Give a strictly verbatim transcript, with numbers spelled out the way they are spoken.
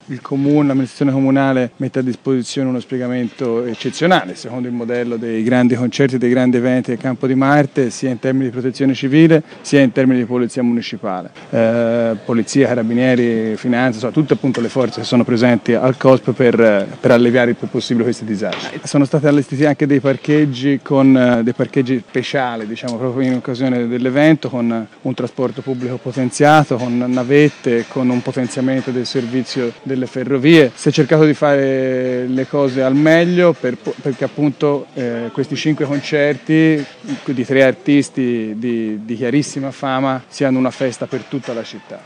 il comune, l'amministrazione comunale mette a disposizione uno spiegamento eccezionale, secondo il modello dei grandi concerti, dei grandi eventi del Campo di Marte, sia in termini di protezione civile, sia in termini di polizia municipale. Eh, polizia, carabinieri, finanza, insomma, tutte appunto le forze che sono presenti al C O S P per, per alleviare il più possibile questi disagi. Sono stati allestiti anche dei parcheggi con dei parcheggi speciali, diciamo, proprio in occasione dell'evento, con un trasporto pubblico potenziato, con navette, con un potenziamento del servizio delle ferrovie. Si è cercato di fare le cose al meglio per, perché appunto eh, questi cinque concerti di tre artisti di, di chiarissima fama siano una festa per tutta la città.